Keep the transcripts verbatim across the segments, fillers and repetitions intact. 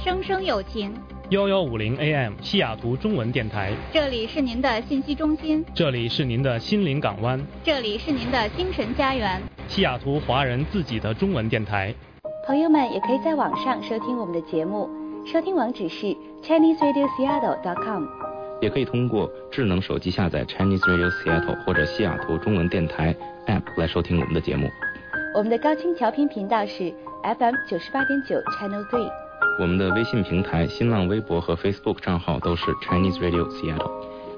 声声有情。 幺幺五零 A M 西雅图中文电台， 这里是您的信息中心， 这里是您的心灵港湾， 这里是您的精神家园。 西雅图华人自己的中文电台。 朋友们也可以在网上收听我们的节目，收听网址是 Chinese Radio Seattle dot com， 也可以通过智能手机下载 Chinese Radio Seattle 或者西雅图中文电台 App 来收听我们的节目。 我们的高清调频频道是 F M 九十八点九 Channel Three。 我们的微信平台、新浪微博和 Facebook 账号都是 Chinese Radio Seattle。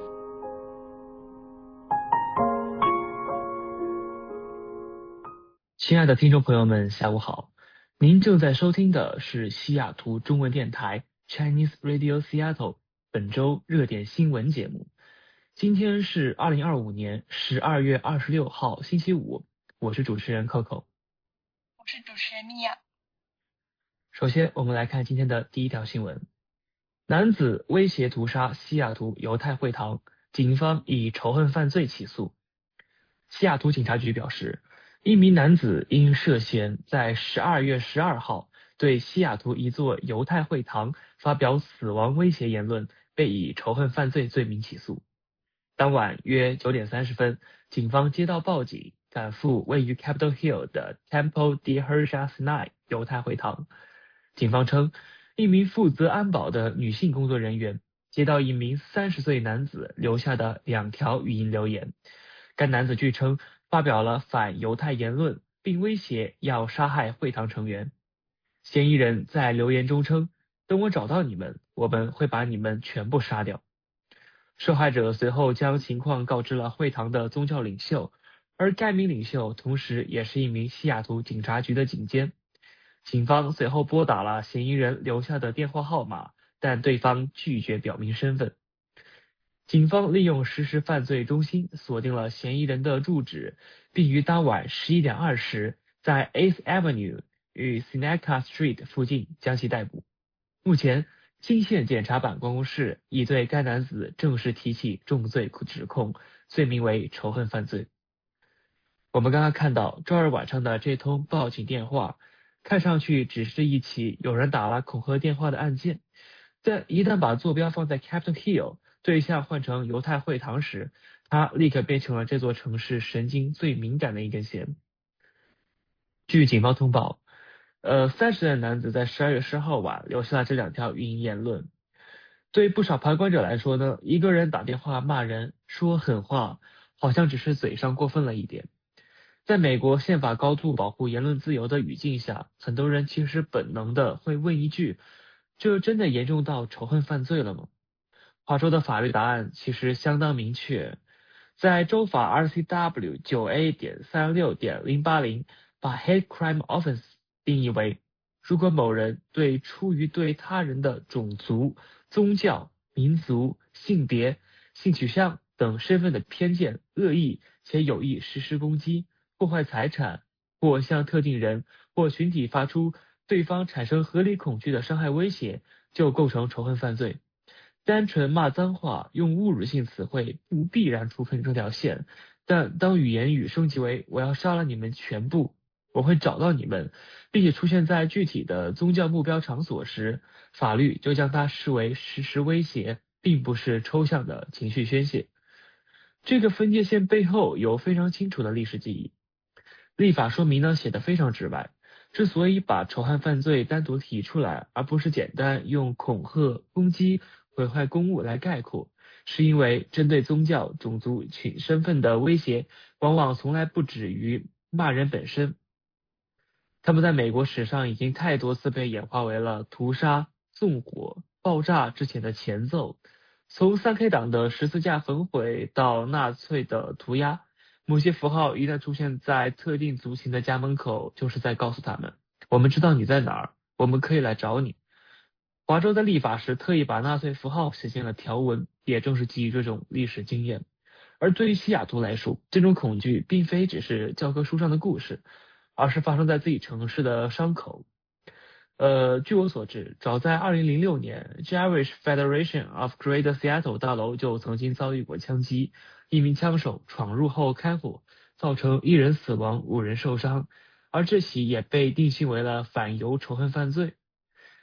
亲爱的听众朋友们，下午好！您正在收听的是西雅图中文电台 Chinese Radio Seattle 本周热点新闻节目。今天是二零二五年十二月二十六号星期五，我是主持人 Coco， 我是主持人米娅。 首先，我们来看今天的第一条新闻：男子威胁屠杀西雅图犹太会堂，警方以仇恨犯罪起诉。西雅图警察局表示，一名男子因涉嫌在十二月十二号对西雅图一座犹太会堂发表死亡威胁言论，被以仇恨犯罪罪名起诉。当晚约九点三十分，警方接到报警，赶赴位于 Capitol Hill 的 Temple de Hersha Sinai 犹太会堂。警方称，一名负责安保的女性工作人员接到一名三十岁男子留下的两条语音留言。该男子据称发表了反犹太言论，并威胁要杀害会堂成员。嫌疑人在留言中称，等我找到你们，我们会把你们全部杀掉。受害者随后将情况告知了会堂的宗教领袖，而该名领袖同时也是一名西雅图警察局的警监。警方随后拨打了嫌疑人留下的电话号码，但对方拒绝表明身份。警方利用实施犯罪中心锁定了嫌疑人的住址，并于当晚十一点二十在 eighth Avenue 与 Seneca Street 附近将其逮捕。目前，金县检察办公室已对该男子正式提起重罪指控，罪名为仇恨犯罪。我们刚刚看到周二晚上的这通报警电话，看上去只是一起有人打了恐吓电话的案件，但一旦把坐标放在 Capitol Hill， 对象换成犹太会堂时，它立刻变成了这座城市神经最敏感的一根弦。据警方通报，呃，三十岁的男子在十二月十号晚留下了这两条语音言论。对不少旁观者来说呢，一个人打电话骂人、说狠话，好像只是嘴上过分了一点。在美国宪法高度保护言论自由的语境下，很多人其实本能的会问一句，这真的严重到仇恨犯罪了吗？华州的法律答案其实相当明确，在州法 R C W 九 A 点三六点零八零 把 hate crime offense 定义为，如果某人对出于对他人的种族、宗教、民族、性别、性取向等身份的偏见、恶意且有意实施攻击、破坏财产，或向特定人或群体发出对方产生合理恐惧的伤害威胁，就构成仇恨犯罪。单纯骂脏话、用侮辱性词汇不必然触碰这条线，但当语言语升级为我要杀了你们全部，我会找到你们，并且出现在具体的宗教目标场所时，法律就将它视为实时威胁，并不是抽象的情绪宣泄。这个分界线背后有非常清楚的历史记忆。立法说明呢写得非常直白，之所以把仇恨犯罪单独提出来，而不是简单用恐吓、攻击、毁坏公物来概括，是因为针对宗教、种族、群身份的威胁，往往从来不止于骂人本身。他们在美国史上已经太多次被演化为了屠杀、纵火、爆炸之前的前奏，从三 K 党的十字架焚毁到纳粹的涂鸦，某些符号一旦出现在特定族群的家门口，就是在告诉他们，我们知道你在哪儿，我们可以来找你。华州在立法时特意把纳粹符号写进了条文，也正是基于这种历史经验。而对于西雅图来说，这种恐惧并非只是教科书上的故事，而是发生在自己城市的伤口。呃，据我所知，早在二零零六年 Jewish Federation of Greater Seattle 大楼就曾经遭遇过枪击，一名枪手闯入后开火，造成一人死亡、五人受伤，而这起也被定性为了反犹仇恨犯罪。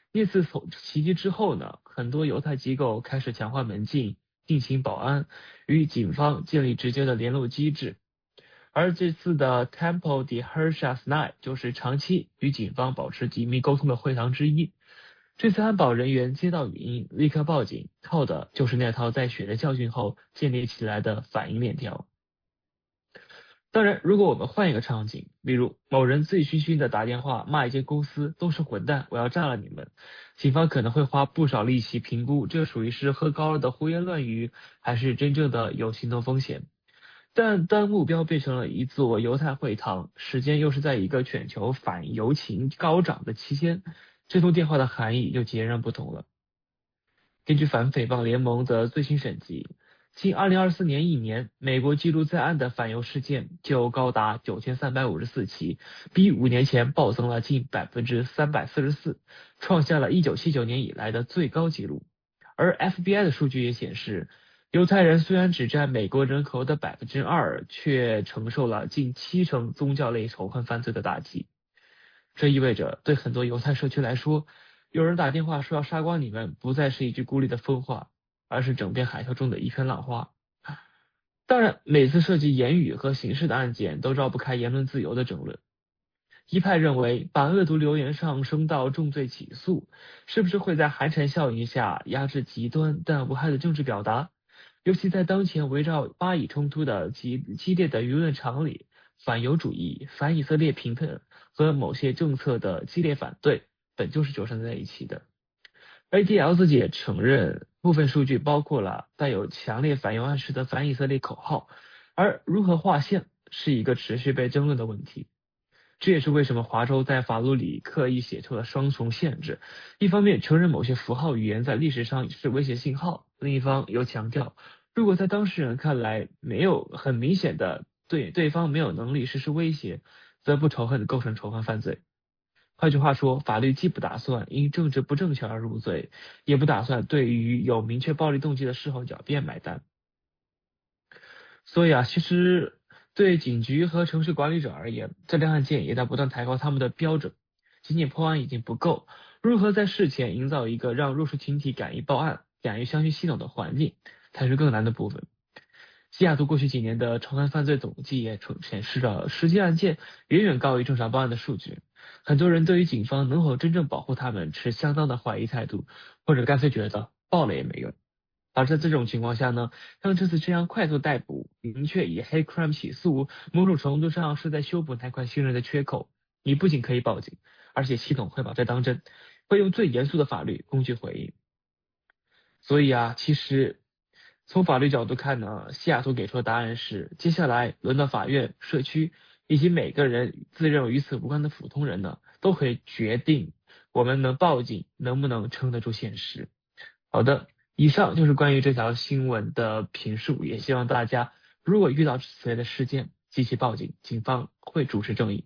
那次袭击之后呢，很多犹太机构开始强化门禁、进行保安，与警方建立直接的联络机制。而这次的 Temple de Hershasnai 就是长期与警方保持紧密沟通的会堂之一。这次安保人员接到语音，立刻报警，靠的就是那套在血的教训后建立起来的反应链条。当然，如果我们换一个场景，比如某人醉醺醺的打电话骂一间公司都是混蛋，我要炸了你们，警方可能会花不少力气评估这属于是喝高了的胡言乱语，还是真正的有行动风险。但当目标变成了一座犹太会堂，时间又是在一个全球反犹情高涨的期间，这通电话的含义就截然不同了。根据反诽谤联盟的最新审计，近二零二四年一年，美国记录在案的反犹事件就高达九千三百五十四起，比五年前暴增了近 百分之三百四十四， 创下了一九七九年以来的最高纪录。而 F B I 的数据也显示，犹太人虽然只占美国人口的 百分之二， 却承受了近七成宗教类仇恨犯罪的打击。这意味着对很多犹太社区来说，有人打电话说要杀光你们，不再是一句孤立的疯话，而是整片海啸中的一片浪花。当然，每次涉及言语和刑事的案件都绕不开言论自由的争论。一派认为，把恶毒留言上升到重罪起诉，是不是会在寒蝉效应下压制极端但无害的政治表达？尤其在当前围绕巴以冲突的激激烈的舆论场里，反犹主义、反以色列评判和某些政策的激烈反对，本就是纠缠在一起的。A D L 自己也承认，部分数据包括了带有强烈反犹暗示的反以色列口号，而如何划线是一个持续被争论的问题。这也是为什么华州在法律里刻意写出了双重限制，一方面承认某些符号语言在历史上是威胁信号，另一方又强调，如果在当事人看来没有很明显的对对方没有能力实施威胁，则不仇恨构成仇恨犯罪。换句话说，法律既不打算因政治不正确而入罪，也不打算对于有明确暴力动机的事后狡辩买单。所以啊，其实对警局和城市管理者而言，这类案件也在不断抬高他们的标准。仅仅破案已经不够，如何在事前营造一个让弱势群体敢于报案、敢于相信系统的环境，才是更难的部分。西雅图过去几年的仇恨犯罪统计也显示了实际案件远远高于正常报案的数据。很多人对于警方能否真正保护他们持相当的怀疑态度，或者干脆觉得报了也没用。而在这种情况下呢，像这次这样快速逮捕、明确以 hate crime 起诉，某种程度上是在修补那块信任的缺口。你不仅可以报警，而且系统会把这当真，会用最严肃的法律工具回应。所以啊，其实从法律角度看呢，西雅图给出的答案是，接下来轮到法院、社区以及每个人自认为与此无关的普通人呢，都可以决定我们能报警能不能撑得住现实。好的，以上就是关于这条新闻的评述，也希望大家如果遇到此类的事件，积极报警，警方会主持正义。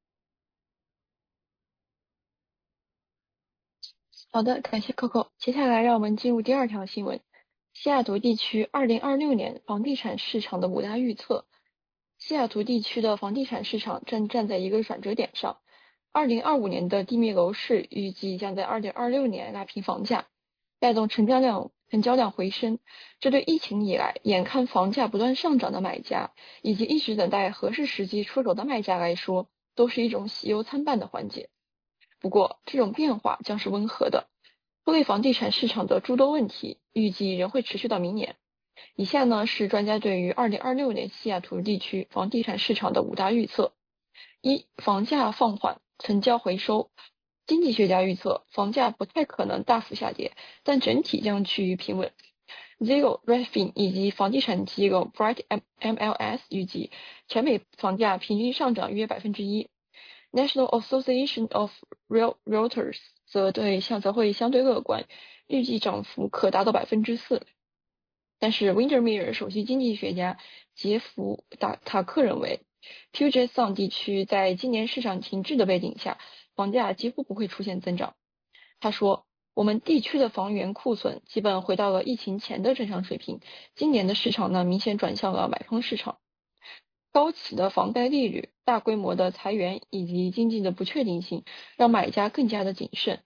好的，感谢 Coco。接下来让我们进入第二条新闻。西雅图地区二零二六年房地产市场的五大预测。西雅图地区的房地产市场正站在一个转折点上。二零二五年的低迷楼市预计将在二零二六年拉平房价，带动成交量成交量回升。这对疫情以来眼看房价不断上涨的买家，以及一直等待合适时机出手的卖家来说，都是一种喜忧参半的环节。不过，这种变化将是温和的。拖累房地产市场的诸多问题，预计仍会持续到明年。以下呢是专家对于二零二六年西雅图地区房地产市场的五大预测。一、房价放缓，成交回收。经济学家预测，房价不太可能大幅下跌，但整体将趋于平稳。Zillow、Redfin 以及房地产机构 Bright M L S 预计，全美房价平均上涨约 百分之一。National Association of Realtors 则对相则会相对乐观，预计涨幅可达到 百分之四。但是 Windermere 首席经济学家杰弗塔塔克认为， Puget Sound 地区在今年市场停滞的背景下，房价几乎不会出现增长。他说，我们地区的房源库存基本回到了疫情前的正常水平，今年的市场呢明显转向了买方市场。高企的房贷利率、大规模的裁员以及经济的不确定性，让买家更加的谨慎。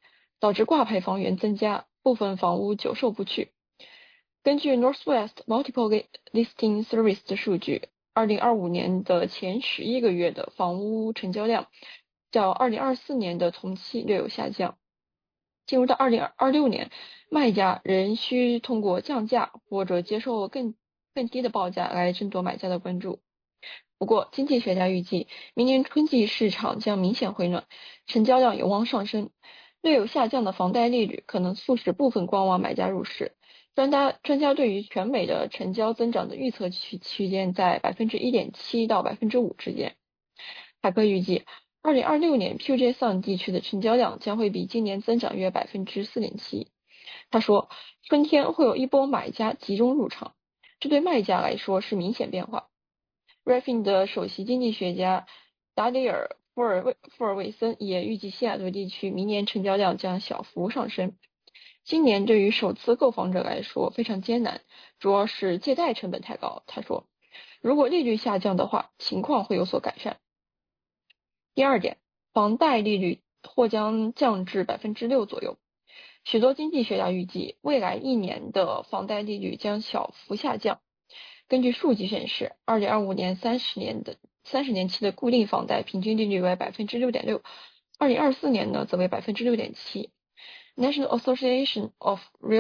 导致挂牌房源增加，部分房屋久售不去。根据 Northwest Multiple Listing Service 的数据，二零二五年的前十一个月的房屋成交量较二零二四年的同期略有下降。进入到二零二六年，卖家仍需通过降价或者接受更更低的报价来争夺买家的关注。不过，经济学家预计，明年春季市场将明显回暖，成交量有望上升。略有下降的房贷利率可能促使部分观望买家入市。专家专家对于全美的成交增长的预测区区间在 百分之一点七 到 百分之五 之间。海克预计，二零二六年 Puget Sound 地区的成交量将会比今年增长约 百分之四点七。他说，春天会有一波买家集中入场，这对卖家来说是明显变化。Redfin 的首席经济学家达里尔·福尔维福尔维森也预计西雅图地区明年成交量将小幅上升。今年对于首次购房者来说非常艰难，主要是借贷成本太高。他说，如果利率下降的话，情况会有所改善。第二点，房贷利率或将降至 百分之六 左右。许多经济学家预计，未来一年的房贷利率将小幅下降。根据数据显示，二零二五年三十年的三十年期的固定房贷平均利率为 百分之六点六， 二零二四年呢则为 百分之六点七。National Association of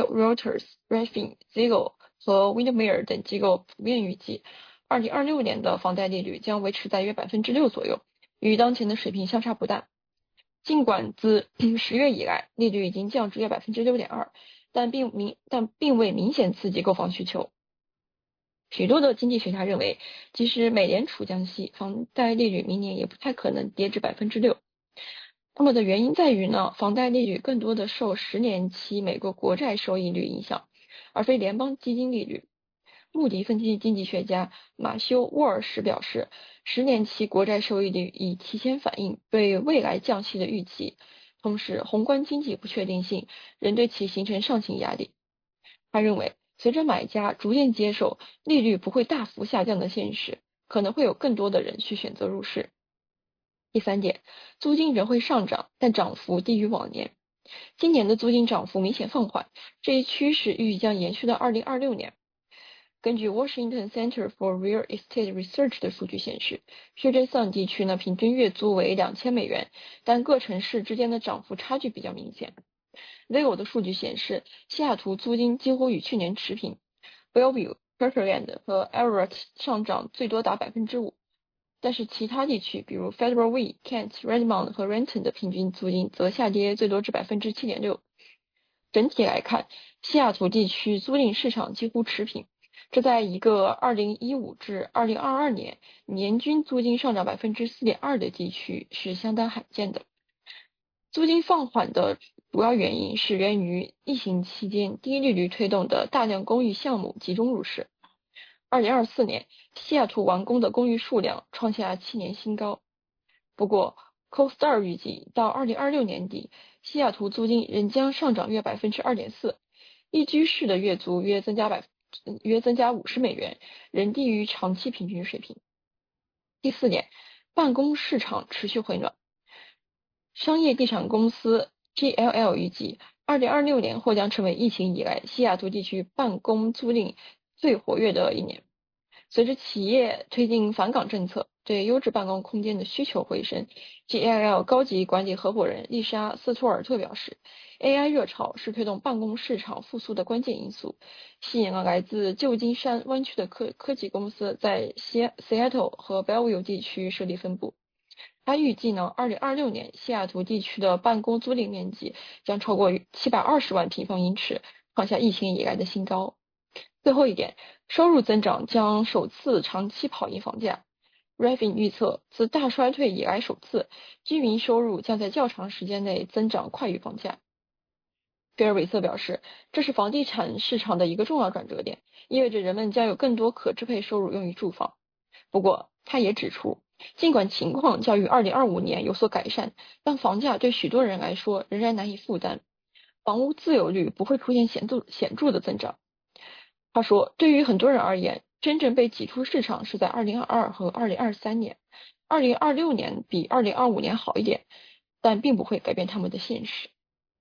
Realtors、Redfin、Zillow 和 Windermere 等机构普遍预计，二零二六年的房贷利率将维持在约 百分之六 左右，与当前的水平相差不大。尽管自十月以来利率已经降至约 百分之六点二， 但并明但并未明显刺激购房需求。许多的经济学家认为，即使美联储降息，房贷利率明年也不太可能跌至 百分之六。那么的原因在于呢，房贷利率更多的受十年期美国国债收益率影响，而非联邦基金利率。穆迪分析经济学家马修·沃尔什表示，十年期国债收益率已提前反映对未来降息的预期，同时宏观经济不确定性仍对其形成上行压力。他认为，随着买家逐渐接受利率不会大幅下降的现实，可能会有更多的人去选择入市。第三点，租金仍会上涨，但涨幅低于往年。今年的租金涨幅明显放缓，这一趋势预计将延续到二零二六年。根据 Washington Center for Real Estate Research 的数据显示， Puget Sound 地区呢平均月租为两千美元，但各城市之间的涨幅差距比较明显。Zillow 的数据显示，西雅图租金几乎与去年持平， Bellevue、Kirkland 和 Everett 上涨最多达 百分之五。但是其他地区，比如 Federal Way、Kent、Redmond 和 Renton 的平均租金则下跌最多至 百分之七点六。 整体来看，西雅图地区租赁市场几乎持平，这在一个二零一五至二零二二年年均租金上涨 百分之四点二 的地区是相当罕见的。租金放缓的主要原因是源于疫情期间低利率推动的大量公寓项目集中入市。二零二四年，西雅图完工的公寓数量创下七年新高。不过 CoStar 预计到二零二六年底，西雅图租金仍将上涨约 百分之二点四， 一居室的月租约增加百约增加五十美元，仍低于长期平均水平。第四点，办公市场持续回暖。商业地产公司 G L L 预计二零二六年或将成为疫情以来西雅图地区办公租赁最活跃的一年。随着企业推进返岗政策，对优质办公空间的需求回升， G L L 高级管理合伙人丽莎·斯图尔特表示， A I 热潮是推动办公市场复苏的关键因素，吸引了来自旧金山湾区的科科技公司在西 Seattle 和 Bellevue 地区设立分部。他预计呢，二零二六年西雅图地区的办公租赁面积将超过七百二十万平方英尺，创下疫情以来的新高。最后一点，收入增长将首次长期跑赢房价。Redfin 预测，自大衰退以来首次，居民收入将在较长时间内增长快于房价。菲尔韦瑟表示，这是房地产市场的一个重要转折点，意味着人们将有更多可支配收入用于住房。不过，他也指出，尽管情况较于二零二五年有所改善，但房价对许多人来说仍然难以负担，房屋自有率不会出现显著显著的增长。他说，对于很多人而言，真正被挤出市场是在二零二二和二零二三年，二零二六年比二零二五年好一点，但并不会改变他们的现实。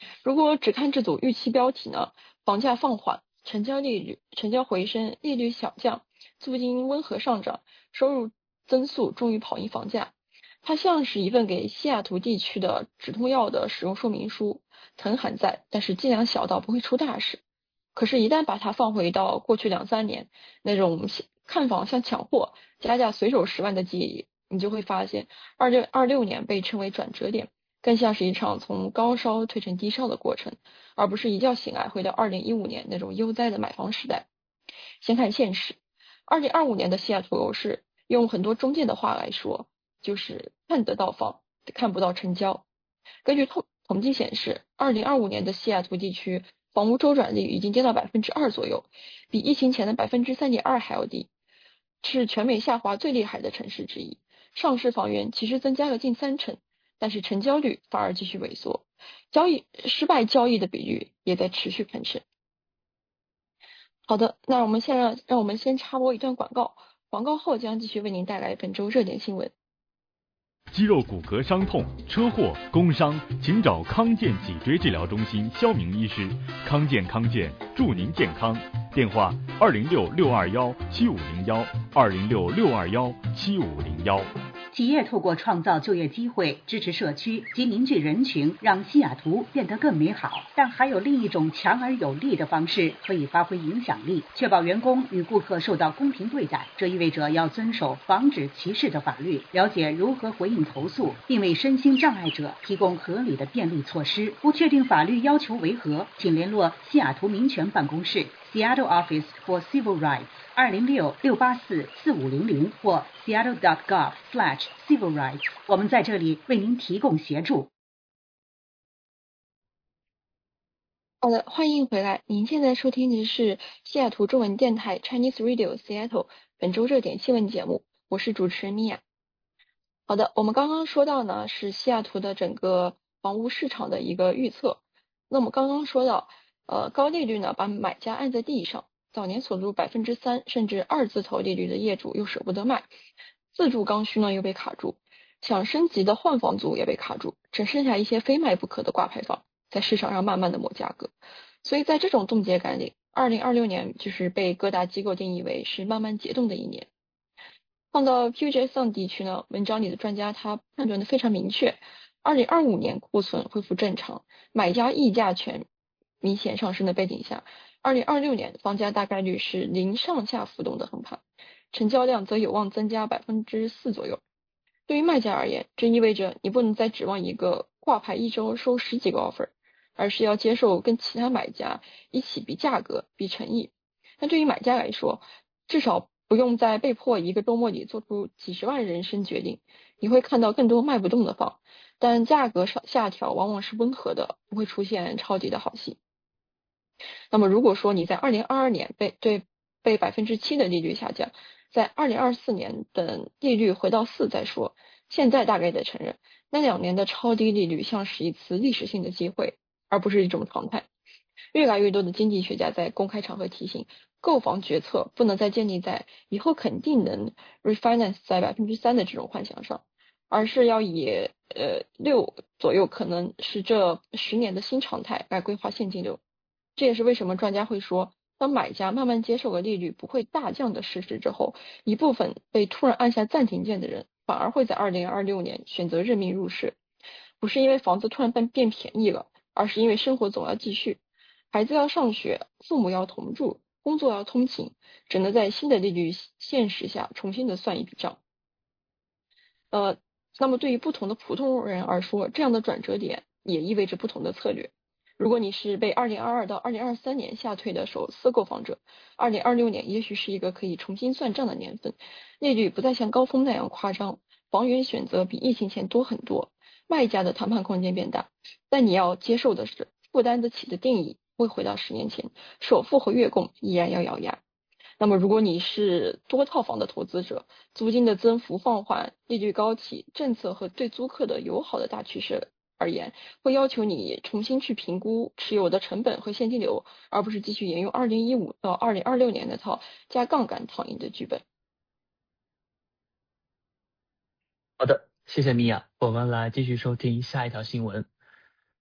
如果只看这组预期标题呢，房价放缓，成交利率成交回升，利率小降，租金温和上涨，收入增速终于跑赢房价。它像是一份给西雅图地区的止痛药的使用说明书，藤还在，但是剂量小到不会出大事。可是，一旦把它放回到过去两三年那种看房像抢货、加价随手十万的记忆里，你就会发现，二六二六年被称为转折点，更像是一场从高烧退成低烧的过程，而不是一觉醒来回到二零一五年那种悠哉的买房时代。先看现实，二零二五年的西雅图楼市，用很多中介的话来说，就是看得到房，看不到成交。根据统统计显示，二零二五年的西雅图地区房屋周转率已经跌到百分之二左右，比疫情前的百分之三点二还要低，是全美下滑最厉害的城市之一。上市房源其实增加了近三成，但是成交率反而继续萎缩，交易失败交易的比率也在持续攀升。好的，那我们现在让我们先插播一段广告，广告后将继续为您带来本周热点新闻。 肌肉骨骼伤痛、车祸、工伤，请找康健脊椎治疗中心肖明医师。康健康健，祝您健康。电话：二零六六二幺七五零幺，二零六六二幺七五零幺。 企业透过创造就业机会、支持社区及凝聚人群，让西雅图变得更美好。但还有另一种强而有力的方式可以发挥影响力，确保员工与顾客受到公平对待。这意味着要遵守防止歧视的法律，了解如何回应投诉，并为身心障碍者提供合理的便利措施。不确定法律要求为何，请联络西雅图民权办公室 Seattle Office for Civil Rights 二零六六八四四五零零或 seattle dot gov slash civil rights。我们在这里为您提供协助。 好的，欢迎回来。您现在收听的是西雅图中文电台 Chinese Radio Seattle 本周热点新闻节目，我是主持人米娅。好的，我们刚刚说到呢是西雅图的整个房屋市场的一个预测。那么刚刚说到，呃，高利率呢把买家按在地上，早年锁住百分之三甚至二字头利率的业主又舍不得卖，自住刚需呢又被卡住，想升级的换房族也被卡住，只剩下一些非卖不可的挂牌房在市场上慢慢的磨价格。所以在这种冻结感里，二零二六年就是被各大机构定义为是慢慢解冻的一年。放到 Puget Sound 地区呢，文章里的专家他判断的非常明确，二零二五年库存恢复正常，买家议价权明显上升的背景下，二零二六年房价大概率是零上下浮动的横盘，成交量则有望增加百分之四左右。对于卖家而言，这意味着你不能再指望一个挂牌一周收十几个 offer， 而是要接受跟其他买家一起比价格、比诚意。但对于买家来说，至少不用再被迫一个周末里做出几十万人生决定，你会看到更多卖不动的房，但价格上下调往往是温和的，不会出现超级的好戏。那么如果说你在二零二二年被对被百分之七的利率下降，在二零二四年等利率回到四再说，现在大概得承认，那两年的超低利率像是一次历史性的机会，而不是一种常态。越来越多的经济学家在公开场合提醒，购房决策不能再建立在以后肯定能 refinance 在百分之三的这种幻想上，而是要以呃六左右可能是这十年的新常态来规划现金流。这也是为什么专家会说，当买家慢慢接受了利率不会大降的事实之后，一部分被突然按下暂停键的人反而会在二零二六年选择认命入市，不是因为房子突然变变便宜了，而是因为生活总要继续，孩子要上学，父母要同住，工作要通勤，只能在新的利率现实下重新的算一笔账。呃，那么对于不同的普通人而说，这样的转折点也意味着不同的策略。如果你是被二零二二到二零二三年吓退的首次购房者，二零二六年也许是一个可以重新算账的年份，利率不再像高峰那样夸张，房源选择比疫情前多很多，卖家的谈判空间变大，但你要接受的是负担得起的定义会回到十年前，首付和月供依然要咬牙。那么如果你是多套房的投资者，租金的增幅放缓，利率高企，政策和对租客的友好的大趋势而言，会要求你重新去评估持有的成本和现金流，而不是继续沿用二零一五到二零二六年那套加杠杆躺赢的剧本。 好的，谢谢米娅。我们来继续收听下一条新闻。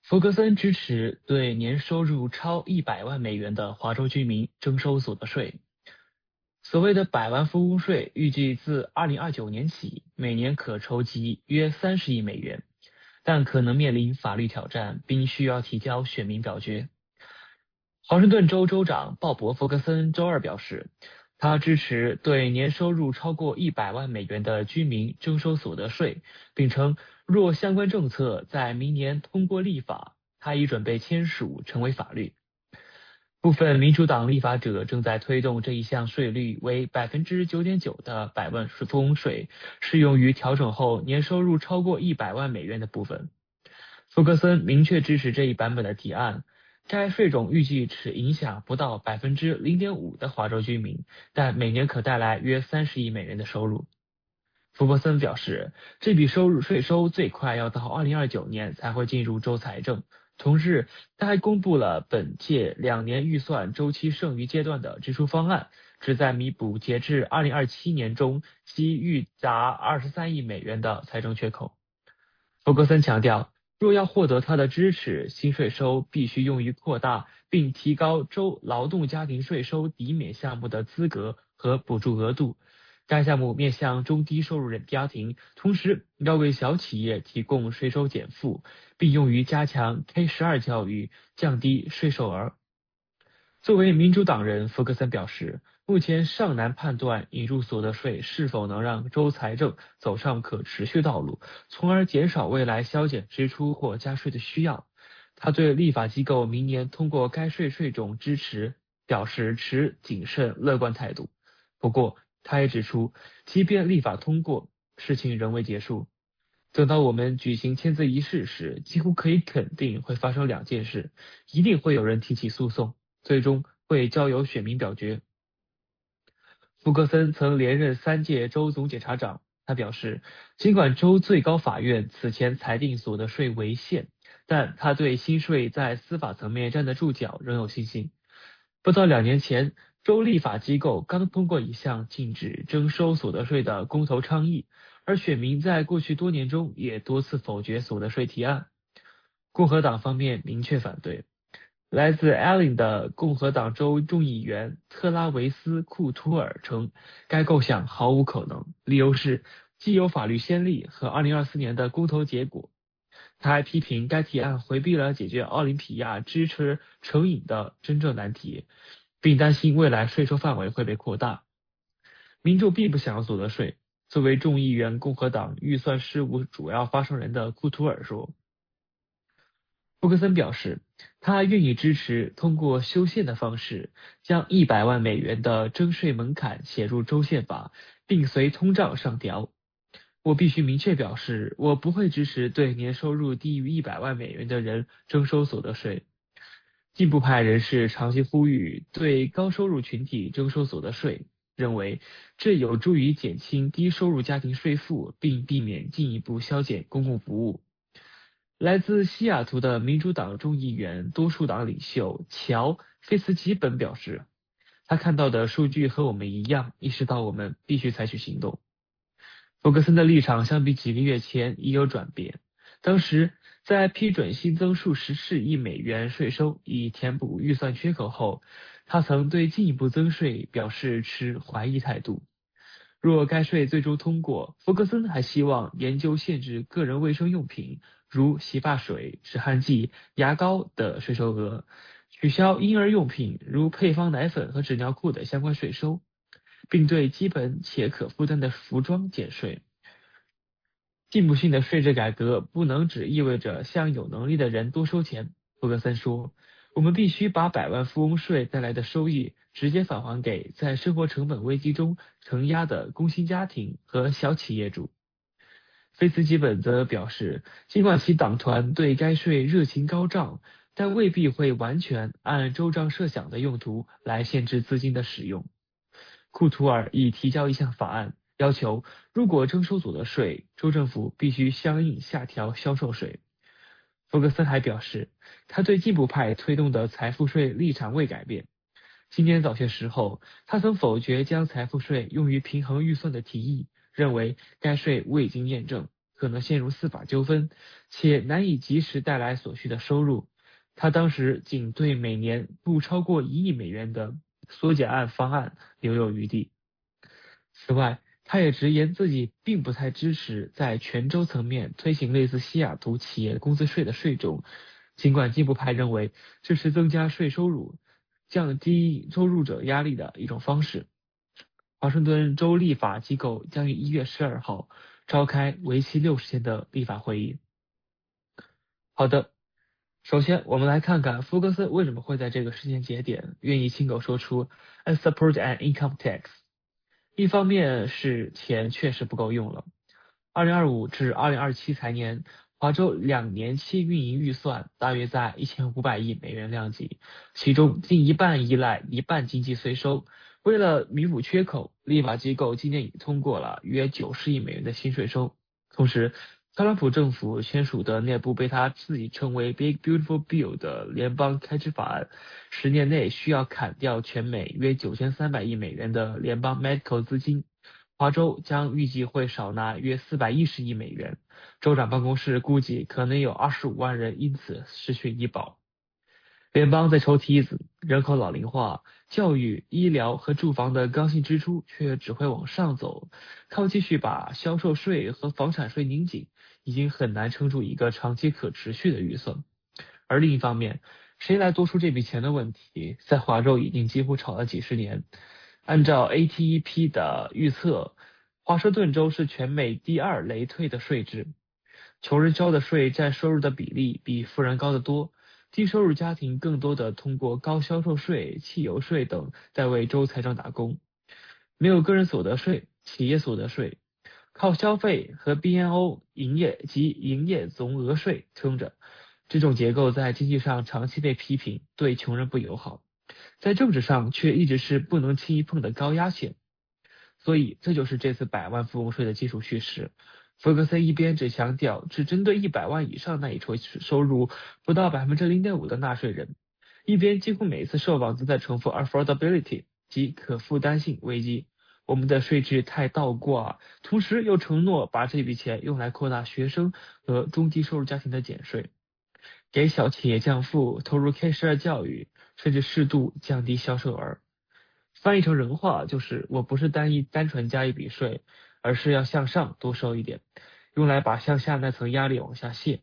福格森支持对年收入超一百万美元的华州居民征收所得税。所谓的百万富翁税预计自二零二九年起每年可筹集约三十亿美元，但可能面临法律挑战，并需要提交选民表决。华盛顿州州长鲍勃·福格森周二表示，他支持对年收入超过一百万美元的居民征收所得税，并称若相关政策在明年通过立法，他已准备签署成为法律。部分民主党立法者正在推动这一项税率为 百分之九点九 的百万富翁税，适用于调整后年收入超过一百万美元的部分。福格森明确支持这一版本的提案。该税种预计只影响不到 百分之零点五 的华州居民，但每年可带来约三十亿美元的收入。福格森表示，这笔收入税收最快要到二零二九年才会进入州财政。同日，他还公布了本届两年预算周期剩余阶段的支出方案，旨在弥补截至二零二七年中其预达二十三亿美元的财政缺口。福格森强调，若要获得他的支持，新税收必须用于扩大并提高州劳动家庭税收抵免项目的资格和补助额度。该项目面向中低收入人家庭，同时要为小企业提供税收减负，并用于加强 K 十二 教育，降低税收额。作为民主党人，福格森表示，目前尚难判断引入所得税是否能让州财政走上可持续道路，从而减少未来削减支出或加税的需要。他对立法机构明年通过该税税种支持表示持谨慎乐观态度。不过，他也指出，即便立法通过，事情仍未结束。等到我们举行签字仪式时，几乎可以肯定会发生两件事：一定会有人提起诉讼，最终会交由选民表决。福格森曾连任三届州总检察长，他表示，尽管州最高法院此前裁定所得税违宪，但他对新税在司法层面站得住脚仍有信心。不到两年前，州立法机构刚通过一项禁止征收所得税的公投倡议，而选民在过去多年中也多次否决所得税提案。共和党方面明确反对。来自 Allen 的共和党州众议员特拉维斯·库图尔称，该构想毫无可能，理由是既有法律先例和二零二四年的公投结果。他还批评该提案回避了解决奥林匹亚支持成瘾的真正难题，并担心未来税收范围会被扩大。民众并不想要所得税。作为众议员共和党预算事务主要发声人的库图尔说，福克森表示，他愿意支持通过修宪的方式将一百万美元的征税门槛写入州宪法，并随通胀上调。我必须明确表示，我不会支持对年收入低于一百万美元的人征收所得税。进步派人士长期呼吁对高收入群体征收所得税，认为这有助于减轻低收入家庭税负，并避免进一步削减公共服务。来自西雅图的民主党众议员多数党领袖乔·菲茨基本表示，他看到的数据和我们一样，意识到我们必须采取行动。福格森的立场相比几个月前已有转变，当时在批准新增数十四亿美元税收以填补预算缺口后，他曾对进一步增税表示持怀疑态度。若该税最终通过，福格森还希望研究限制个人卫生用品如洗发水、止汗剂、牙膏的税收额，取消婴儿用品如配方奶粉和纸尿裤的相关税收，并对基本且可负担的服装减税。进步性的税制改革不能只意味着向有能力的人多收钱，福格森说，我们必须把百万富翁税带来的收益直接返还给在生活成本危机中承压的工薪家庭和小企业主。菲茨基本则表示，尽管其党团对该税热情高涨，但未必会完全按州章设想的用途来限制资金的使用。库图尔已提交一项法案，要求如果征收所得税，州政府必须相应下调销售税。福格森还表示，他对进步派推动的财富税立场未改变。今年早些时候，他曾否决将财富税用于平衡预算的提议，认为该税未经验证。 可能陷入司法纠纷，且难以及时带来所需的收入。他当时仅对每年不超过一亿美元的缩减案方案留有余地。此外，他也直言自己并不太支持在全州层面推行类似西雅图企业工资税的税种，尽管进步派认为这是增加税收入、降低收入者压力的一种方式。华盛顿州立法机构将于一月十二号召开为期六十天的立法会议。好的，首先我们来看看福克森为什么会在这个时间节点愿意亲口说出 I support an income tax。一方面是钱确实不够用了。二零二五至二零二七财年，华州两年期运营预算大约在一千五百亿美元量级，其中近一半依赖一半经济税收。为了弥补缺口，立法机构今年已通过了约九十亿美元的新税收。同时，特朗普政府签署的那部被他自己称为 Big Beautiful Bill 的联邦开支法案，十年内需要砍掉全美约九千三百亿美元的联邦 medical 资金，华州将预计会少拿约四百一十亿美元。州长办公室估计可能有二十五万人因此失去医保。联邦在抽梯子，人口老龄化、教育、医疗和住房的刚性支出却只会往上走，靠继续把销售税和房产税拧紧，已经很难撑住一个长期可持续的预算。而另一方面，谁来多出这笔钱的问题，在华州已经几乎吵了几十年。按照 A T E P 的预测，华盛顿州是全美第二累退的税制，穷人交的税占收入的比例比富人高得多。低收入家庭更多的通过高销售税、汽油税等在为州财政打工，没有个人所得税、企业所得税，靠消费和 B N O 营业及营业总额税撑着。这种结构在经济上长期被批评，对穷人不友好，在政治上却一直是不能轻易碰的高压线。所以这就是这次百万富翁税的基础叙事。福克森一边只强调只针对一百万以上那一筹收入不到 百分之零点五 的纳税人，一边几乎每次受访都在重复 affordability 即可负担性危机，我们的税制太倒挂，同时又承诺把这笔钱用来扩大学生和中低收入家庭的减税，给小企业降负，投入 K 十二 教育，甚至适度降低销售额。翻译成人话就是我不是单一单纯加一笔税，而是要向上多收一点，用来把向下那层压力往下卸。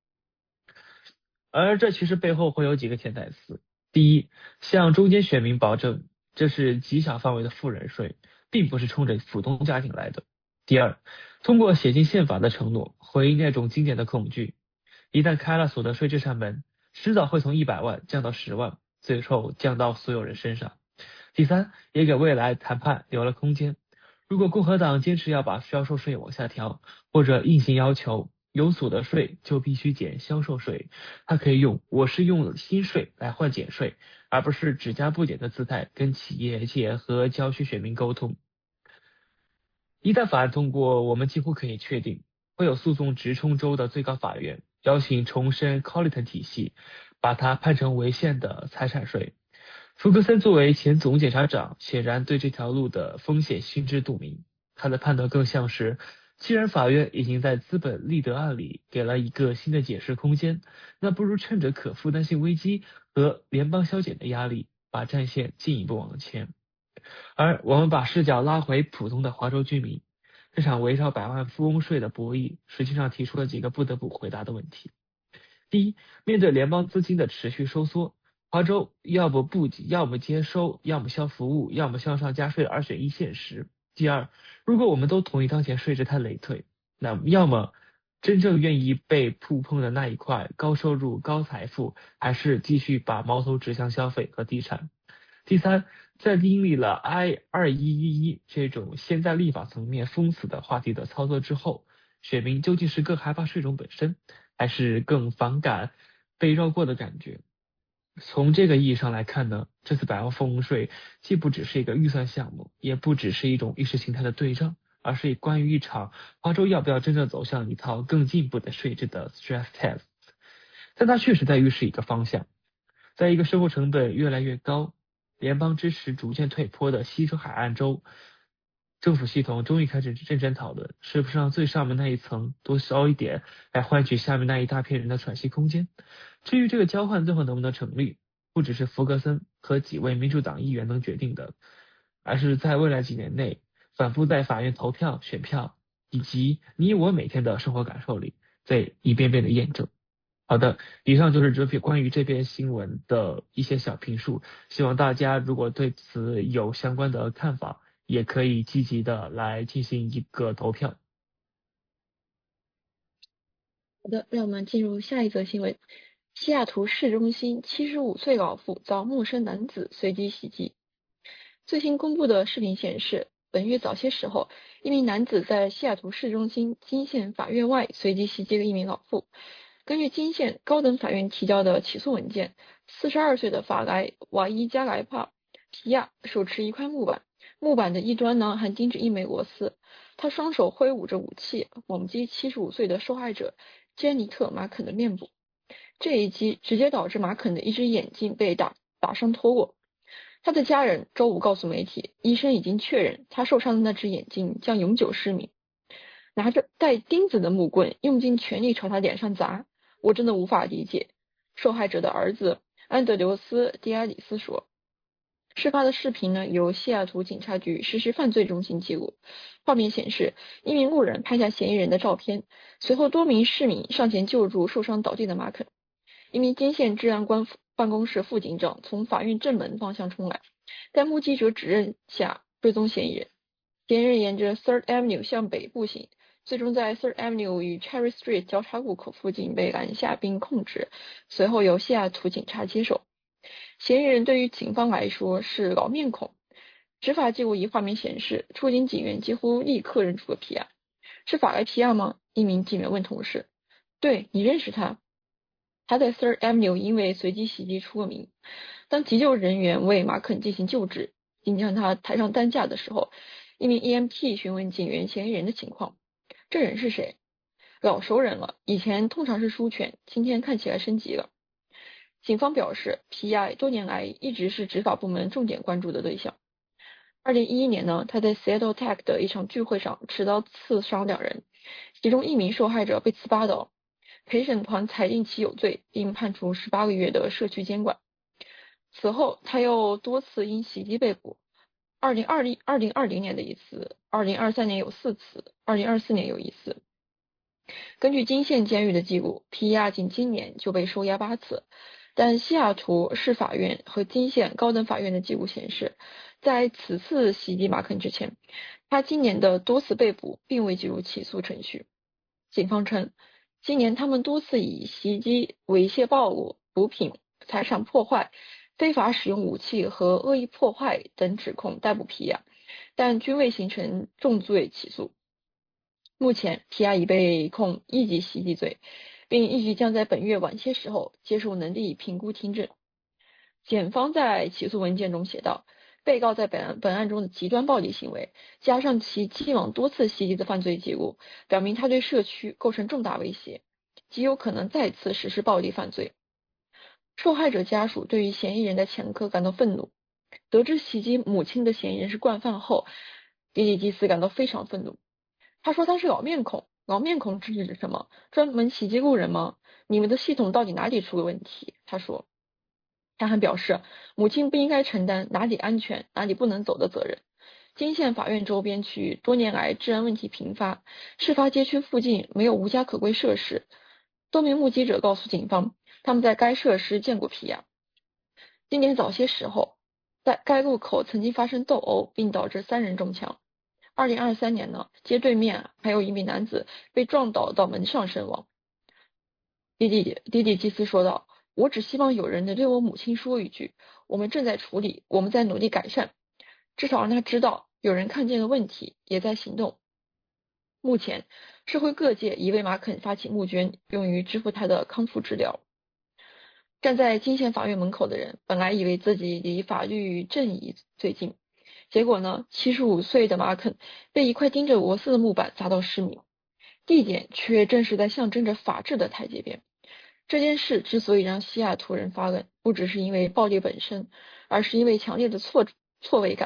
而这其实背后会有几个潜台词。第一，向中间选民保证这是极小范围的富人税，并不是冲着普通家庭来的。第二，通过写进宪法的承诺回应那种经典的恐惧，一旦开了所得税这扇门，迟早会从一百万降到十万，最后降到所有人身上。第三，也给未来谈判留了空间。如果共和党坚持要把销售税往下调，或者硬性要求有所得税就必须减销售税，他可以用我是用新税来换减税，而不是只加不减的姿态跟企业界和郊区选民沟通。一旦法案通过，我们几乎可以确定会有诉讼直冲州的最高法院，邀请重申 Colleton 体系，把它判成违宪的财产税。福克森作为前总检察长，显然对这条路的风险心知肚明。他的判断更像是，既然法院已经在资本利得案里给了一个新的解释空间，那不如趁着可负担性危机和联邦削减的压力，把战线进一步往前。而我们把视角拉回普通的华州居民，这场围绕百万富翁税的博弈，实际上提出了几个不得不回答的问题。第一，面对联邦资金的持续收缩，华州要不不要么接收，要么销服务，要么向上加税的二选一现实。第二，如果我们都同意当前税制太累赘，那要么真正愿意被触碰的那一块高收入高财富，还是继续把矛头指向消费和地产。第三，在经历了 I 二一一一 这种先在立法层面封死的话题的操作之后，选民究竟是更害怕税种本身，还是更反感被绕过的感觉？从这个意义上来看呢，这次百万富翁税既不只是一个预算项目，也不只是一种意识形态的对仗，而是关于一场华州要不要真正走向一套更进步的税制的 stress test。 但它确实在预示一个方向，在一个生活成本越来越高、联邦支持逐渐退坡的西洲海岸州， 政府系统终于开始认真讨论，是不是让最上面那一层多烧一点，来换取下面那一大片人的喘息空间。至于这个交换最后能不能成立，不只是福格森和几位民主党议员能决定的，而是在未来几年内反复在法院投票、选票以及你我每天的生活感受里，在一遍遍的验证。好的，以上就是这篇关于这篇新闻的一些小评述，希望大家如果对此有相关的看法，也可以积极的来进行一个投票。 好的，让我们进入下一则新闻。西雅图市中心七十五岁老妇遭陌生男子随机袭击。最新公布的视频显示，本月早些时候，一名男子在西雅图市中心金县法院外随机袭击了一名老妇。根据金县高等法院提交的起诉文件，四十二岁的法莱瓦伊加莱帕皮亚手持一块木板，木板的一端呢还钉着一枚螺丝。他双手挥舞着武器，猛击七十五岁的受害者珍妮特·马肯的面部。这一击直接导致马肯的一只眼睛被打打伤脱落。他的家人周五告诉媒体，医生已经确认他受伤的那只眼睛将永久失明。拿着带钉子的木棍用尽全力朝他脸上砸，我真的无法理解。受害者的儿子安德留斯·迪亚里斯说。事发的视频呢，由西雅图警察局实施犯罪中心记录。画面显示，一名路人拍下嫌疑人的照片，随后多名市民上前救助受伤倒地的马肯。一名金县治安官办公室副警长从法院正门方向冲来，在目击者指认下追踪嫌疑人。嫌疑人沿着 Third Avenue 向北步行，最终在 Third Avenue 与 Cherry Street 交叉路口附近被拦下并控制，随后由西雅图警察接手。嫌疑人对于警方来说是老面孔。执法记录仪画面显示，出警警员几乎立刻认出了皮亚。是法莱皮亚吗？一名警员问同事。对，你认识他？他在 Third Avenue 因为随机袭击出了名。当急救人员为马肯进行救治，并将他抬上担架的时候，一名 E M T 询问警员嫌疑人的情况。这人是谁？老熟人了，以前通常是书犬，今天看起来升级了。警方表示，皮亚多年来一直是执法部门重点关注的对象。二零一一年呢，他在 Seattle Tech 的一场聚会上持刀刺伤两人，其中一名受害者被刺八刀。陪审团裁定其有罪，并判处十八个月的社区监管。此后，他又多次因袭击被捕。二零二零二零二零年的一次，二零二三年有四次，二零二四年有一次。根据金县监狱的记录，皮亚仅今年就被收押八次。但西雅图市法院和金县高等法院的记录显示，在此次袭击马肯之前，他今年的多次被捕并未进入起诉程序。警方称，今年他们多次以袭击、猥亵暴露、毒品、财产破坏、非法使用武器和恶意破坏等指控逮捕皮亚，但均未形成重罪起诉。目前，皮亚已被控一级袭击罪，并预计将在本月晚些时候接受能力评估听证。检方在起诉文件中写道，被告在本案本案中的极端暴力行为，加上其既往多次袭击的犯罪记录，表明他对社区构成重大威胁，极有可能再次实施暴力犯罪。受害者家属对于嫌疑人的前科感到愤怒，得知袭击母亲的嫌疑人是惯犯后，迪里基斯感到非常愤怒。他说他是老面孔，老面孔是指什么？专门袭击路人吗？你们的系统到底哪里出了问题？他说。他还表示，母亲不应该承担哪里安全哪里不能走的责任。金县法院周边区域多年来治安问题频发，事发街区附近没有无家可归设施。多名目击者告诉警方，他们在该设施见过皮亚。今年早些时候，在该路口曾经发生斗殴，并导致三人中枪。二零二三年呢，街对面还有一名男子被撞倒到门上身亡。迪迪迪迪基斯说道，我只希望有人能对我母亲说一句，我们正在处理，我们在努力改善，至少让他知道有人看见了问题，也在行动。目前，社会各界已为马肯发起募捐，用于支付他的康复治疗。站在金县法院门口的人，本来以为自己离法律正义最近，结果呢，七十五岁的马肯被一块钉着螺丝的木板砸到失明，地点却正是在象征着法治的台阶边。这件事之所以让西雅图人发愣，不只是因为暴力本身，而是因为强烈的错错位感。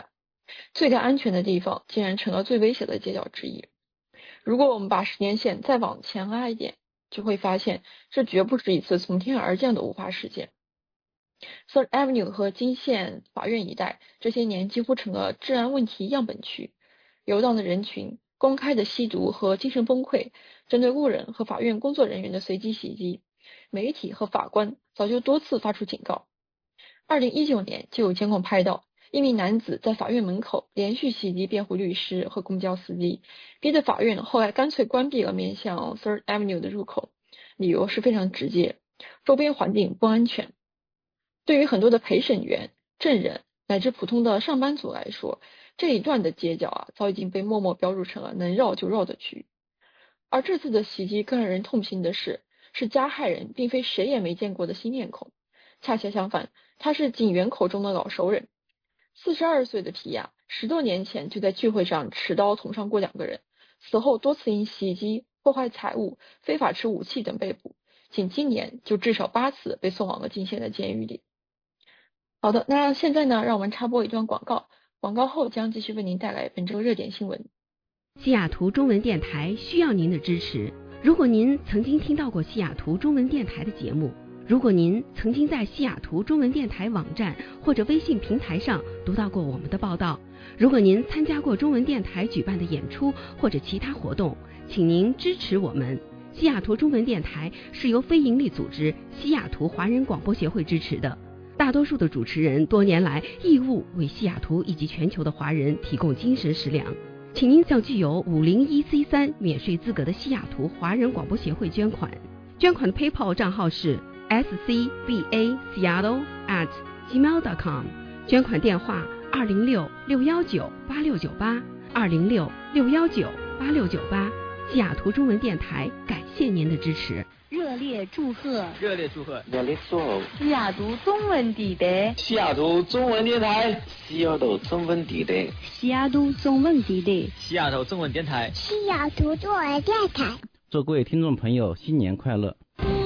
最该安全的地方竟然成了最危险的街角之一。如果我们把时间线再往前拉一点，就会发现这绝不是一次从天而降的无法事件。Third Avenue 和金线法院一带这些年几乎成了治安问题样本区，游荡的人群、公开的吸毒和精神崩溃、针对路人和法院工作人员的随机袭击，媒体和法官早就多次发出警告。二零一九年就有监控拍到一名男子在法院门口连续袭击辩护律师和公交司机，逼得法院后来干脆关闭了面向 Third Avenue 的入口，理由是非常直接，周边环境不安全。对于很多的陪审员、证人乃至普通的上班族来说，这一段的街角啊，早已经被默默标注成了能绕就绕的区域。而这次的袭击更让人痛心的是，是加害人并非谁也没见过的新面孔，恰恰相反，他是警员口中的老熟人。四十二岁的皮亚十多年前就在聚会上持刀捅伤过两个人，此后多次因袭击、破坏财物、非法持武器等被捕，仅今年就至少八次被送往了进县的监狱里。好的，那现在呢，让我们插播一段广告，广告后将继续为您带来本周热点新闻。 西雅图中文电台需要您的支持。如果您曾经听到过西雅图中文电台的节目，如果您曾经在西雅图中文电台网站或者微信平台上读到过我们的报道，如果您参加过中文电台举办的演出或者其他活动，请您支持我们。西雅图中文电台是由非营利组织西雅图华人广播协会支持的，大多数的主持人多年来义务为西雅图以及全球的华人提供精神食粮，请您向具有五零一 C 三 免税资格的西雅图华人广播协会捐款。捐款的 PayPal 账号是 s c b a seattle at gmail dot com， 捐款电话二零六六一九八六九八二零六六一九八六九八。西雅图中文电台感谢您的支持。 热烈祝贺！ 热烈祝贺！ 热烈祝贺！ 西雅图中文电台， 西雅图中文电台，西雅图中文电台， 西雅图中文电台， 西雅图中文电台， 西雅图中文电台。 祝各位听众朋友新年快乐！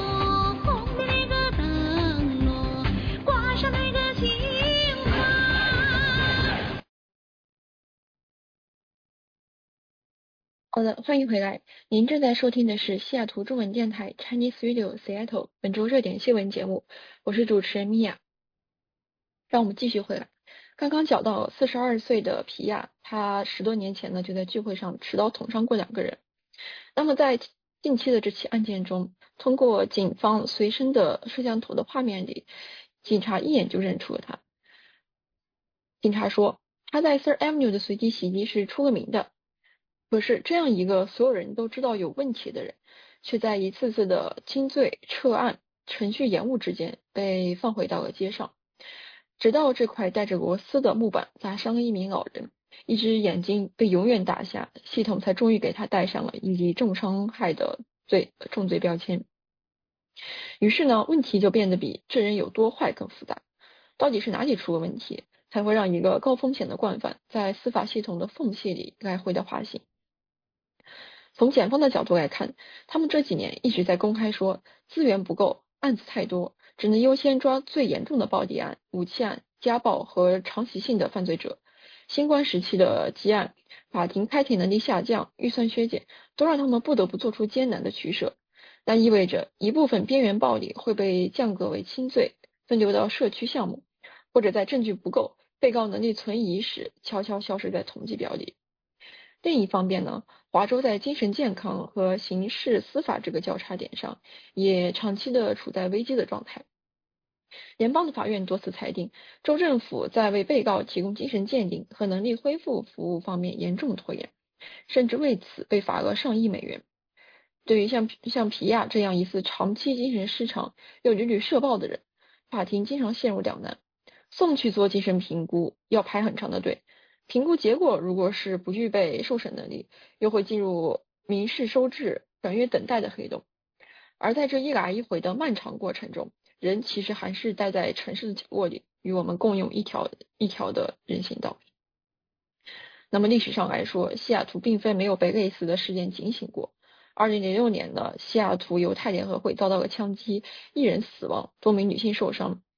好的，欢迎回来。您正在收听的是西雅图中文电台 Chinese Radio Seattle 本周热点新闻节目，我是主持人米娅。让我们继续回来。刚刚讲到四十二岁的皮亚，他十多年前呢就在聚会上持刀捅伤过两个人。那么在近期的这起案件中，通过警方随身的摄像头的画面里，警察一眼就认出了他。警察说，他在 Third Avenue 的随机袭击是出了名的。可是这样一个所有人都知道有问题的人，却在一次次的轻罪、撤案、程序延误之间被放回到了街上，直到这块带着螺丝的木板砸伤了一名老人，一只眼睛被永远打瞎，系统才终于给他戴上了以及重伤害的罪重罪标签。于是呢，问题就变得比这人有多坏更复杂。到底是哪里出了问题，才会让一个高风险的惯犯在司法系统的缝隙里来回的滑行？从检方的角度来看，他们这几年一直在公开说资源不够，案子太多，只能优先抓最严重的暴力案、武器案、家暴和长期性的犯罪者。新冠时期的积案，法庭开庭能力下降，预算削减，都让他们不得不做出艰难的取舍。那意味着一部分边缘暴力会被降格为轻罪，分流到社区项目，或者在证据不够、被告能力存疑时悄悄消失在统计表里。另一方面呢，华州在精神健康和刑事司法这个交叉点上，也长期的处在危机的状态。联邦的法院多次裁定，州政府在为被告提供精神鉴定和能力恢复服务方面严重拖延，甚至为此被罚了上亿美元。对于像像皮亚这样疑似长期精神失常又屡屡社暴的人，法庭经常陷入两难，送去做精神评估要排很长的队，评估结果如果是不具备受审能力，又会进入民事收治、转约等待的黑洞。而在这一来一回的漫长过程中，人其实还是待在城市的角落里，与我们共用一条一条的人行道。那么历史上来说，西雅图并非没有被类似的事件警醒过。二零零六年的西雅图犹太联合会遭到了枪击，一人死亡，多名女性受伤。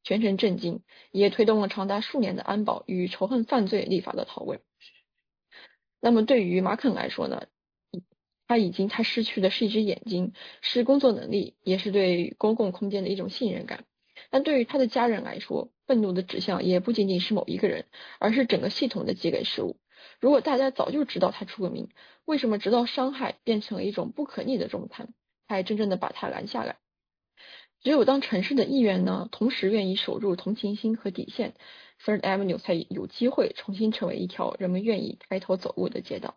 全城震惊，也推动了长达数年的安保与仇恨犯罪立法的讨论。那么对于马肯来说呢，他已经他失去的是一只眼睛，是工作能力，也是对公共空间的一种信任感。但对于他的家人来说，愤怒的指向也不仅仅是某一个人，而是整个系统的积累失误。如果大家早就知道他出过名，为什么直到伤害变成了一种不可逆的重担，才真正的把他拦下来？只有当城市的议员呢，同时愿意守住同情心和底线， Third Avenue 才有机会重新成为一条人们愿意抬头走路的街道。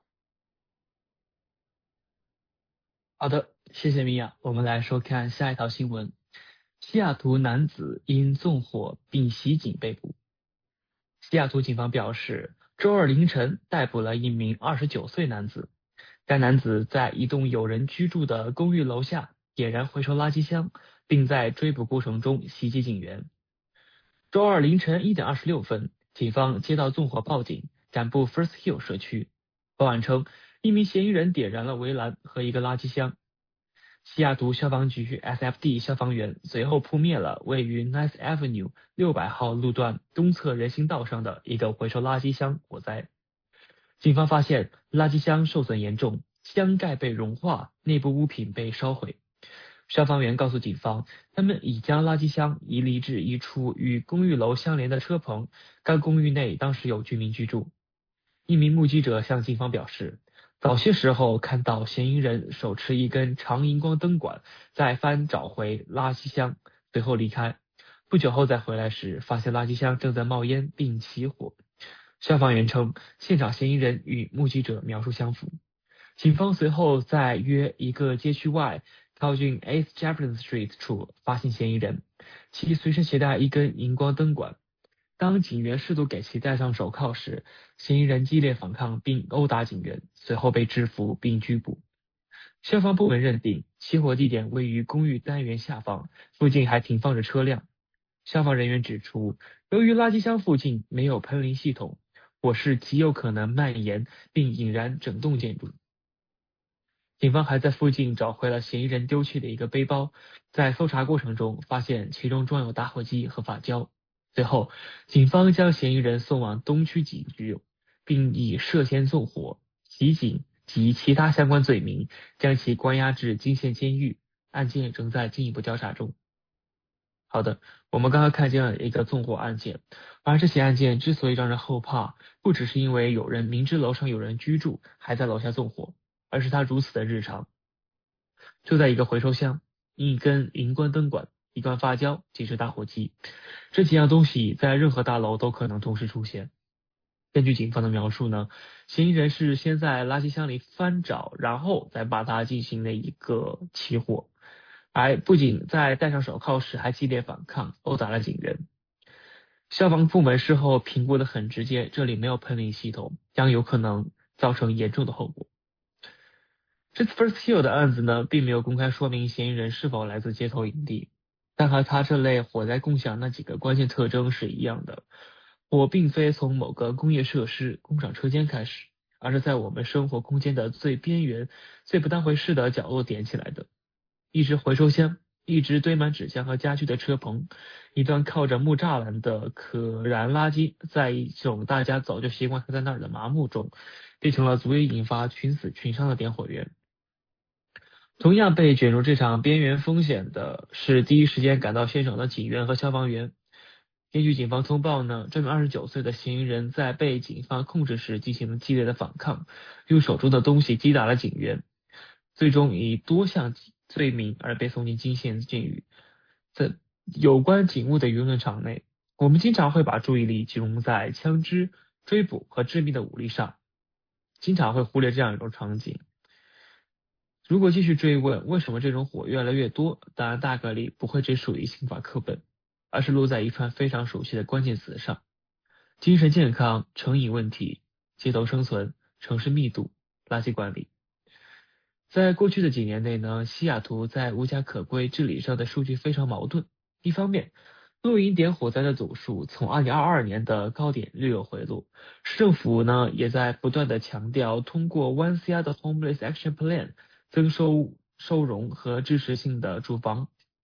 好的，谢谢米娅。我们来收看下一条新闻。西雅图男子因纵火并袭警被捕。西雅图警方表示，周二凌晨逮捕了一名二十九岁男子。该男子在一栋有人居住的公寓楼下点燃回收垃圾箱，并在追捕过程中袭击警员。周二凌晨一点二十六分，警方接到纵火报警，赶赴 First Hill 社区。报案称，一名嫌疑人点燃了围栏和一个垃圾箱。西雅图消防局 S F D 消防员随后扑灭了位于 Ninth Avenue 六百号路段东侧人行道上的一个回收垃圾箱火灾。警方发现垃圾箱受损严重，箱盖被融化，内部物品被烧毁。消防员告诉警方，他们已将垃圾箱移离至一处与公寓楼相连的车棚，该公寓内当时有居民居住。一名目击者向警方表示，早些时候看到嫌疑人手持一根长荧光灯管在翻找回垃圾箱，随后离开。不久后再回来时，发现垃圾箱正在冒烟并起火。消防员称，现场嫌疑人与目击者描述相符。警方随后在约一个街区外靠近 eighth Jefferson Street 处发现嫌疑人，其随身携带一根荧光灯管。当警员试图给其戴上手铐时，嫌疑人激烈反抗并殴打警员，随后被制服并拘捕。消防部门认定起火地点位于公寓单元下方，附近还停放着车辆。消防人员指出，由于垃圾箱附近没有喷淋系统，火势极有可能蔓延并引燃整栋建筑。警方还在附近找回了嫌疑人丢弃的一个背包，在搜查过程中发现其中装有打火机和发胶。随后，警方将嫌疑人送往东区警局，并以涉嫌纵火、袭警及其他相关罪名将其关押至金县监狱，案件仍在进一步调查中。好的，我们刚刚看见了一个纵火案件，而这起案件之所以让人后怕，不只是因为有人明知楼上有人居住还在楼下纵火，而是它如此的日常。就在一个回收箱，一根荧光灯管，一罐发胶，几只打火机，这几样东西在任何大楼都可能同时出现。根据警方的描述呢，嫌疑人是先在垃圾箱里翻找，然后再把它进行了一个起火，而不仅在戴上手铐时还激烈反抗，殴打了警员。消防部门事后评估的很直接，这里没有喷淋系统，将有可能造成严重的后果。这次 First Hill 的案子呢，并没有公开说明嫌疑人是否来自街头营地，但和他这类火灾共享那几个关键特征是一样的。火并非从某个工业设施、工厂车间开始，而是在我们生活空间的最边缘、最不当回事的角落点起来的。一只回收箱，一只堆满纸箱和家具的车棚，一段靠着木栅栏的可燃垃圾，在一种大家早就习惯它在那儿的麻木中，变成了足以引发群死群伤的点火源。同样被卷入这场边缘风险的是第一时间赶到现场的警员和消防员。根据警方通报呢，这名二十九岁的嫌疑人在被警方控制时进行了激烈的反抗，用手中的东西击打了警员，最终以多项罪名而被送进金县监狱。在有关警务的舆论场内，我们经常会把注意力集中在枪支、追捕和致命的武力上，经常会忽略这样一种场景。如果继续追问为什么这种火越来越多，当然大概率不会只属于刑法课本，而是落在一串非常熟悉的关键词上：精神健康、成瘾问题、街头生存、城市密度、垃圾管理。在过去的几年内呢，西雅图在无家可归治理上的数据非常矛盾。一方面，露营点火灾的总数从二零二二年的高点略有回落，市政府呢也在不断的强调通过 One Seattle Homeless Action Plan 增收收容和支持性的住房，